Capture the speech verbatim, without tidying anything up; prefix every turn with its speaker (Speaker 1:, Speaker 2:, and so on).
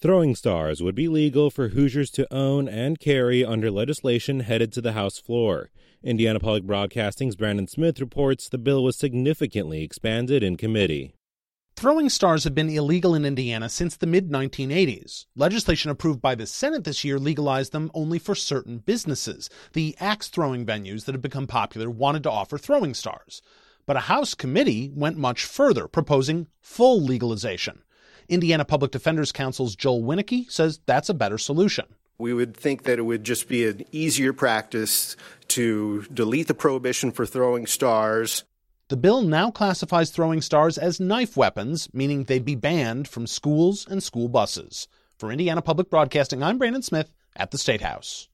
Speaker 1: Throwing stars would be legal for Hoosiers to own and carry under legislation headed to the House floor. Indiana Public Broadcasting's Brandon Smith reports the bill was significantly expanded in committee.
Speaker 2: Throwing stars have been illegal in Indiana since the mid nineteen eighties. Legislation approved by the Senate this year legalized them only for certain businesses. The axe-throwing venues that have become popular wanted to offer throwing stars. But a House committee went much further, proposing full legalization. Indiana Public Defenders Council's Joel Winicky says that's a better solution.
Speaker 3: We would think that it would just be an easier practice to delete the prohibition for throwing stars.
Speaker 2: The bill now classifies throwing stars as knife weapons, meaning they'd be banned from schools and school buses. For Indiana Public Broadcasting, I'm Brandon Smith at the State House.